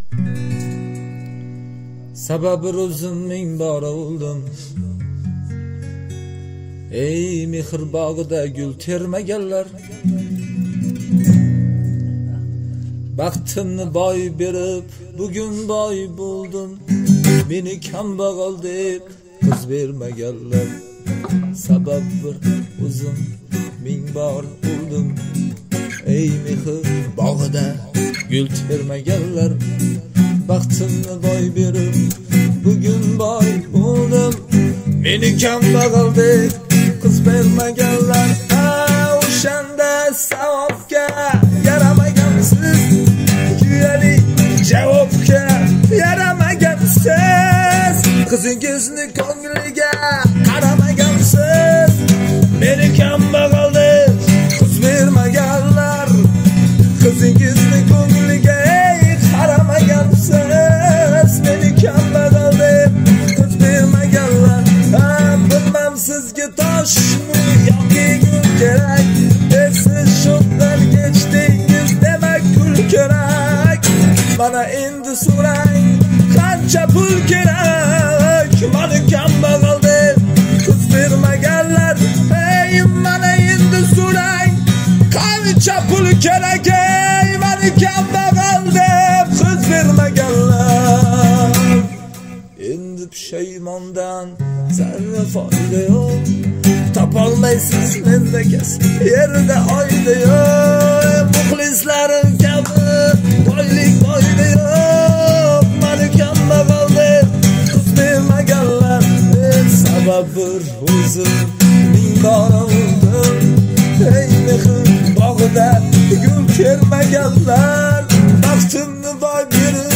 Sababi o'zim ming bora o'ldim. Ey mehr bog'ida gul termaganlar, baxtimni boy berib bugun boy bo'ldim. Meni kambag'al deb qiz bermaganlar, sabab bir o'zim ming bor o'ldim. Ey mehr bog'ida gul termaganlar, baxtimni boy berib bugun boy bo'ldim. Meni kambag'al deb qiz bermaganlar, o'shanda savobga yaramagansiz, kuyalik javobga yaramagansiz, qizingizni ko'ngliga qaramagansiz. Meni kambag'al deb qiz bermaganlar, qizingizni ko'ngliga qaramagansiz. Meni kambag'al deb qiz bermaganlar, bilmam sizga toshmi yoki gul kerak, siz sho'xdan kechdingiz demak gul kerak. Mana endi so'rang qancha pul kerak, mani kambag'al deb qiz bermaganlar. Ey mana endi so'rang qancha pul kerak, ey mani kambag'al deb qiz bermaganlar. Endi pushaymondan zarra foyda yo'q, topolmaysiz menda kasb yerda oyda yo'q. Muxlislarim kabi boylik boyda yo'q, mani kambag'al deb qiz bermaganlar. Sabab bir o'zim ming bora o'ldim. Ey mehr bog'ida gul termaganlar, baxtimni boy berib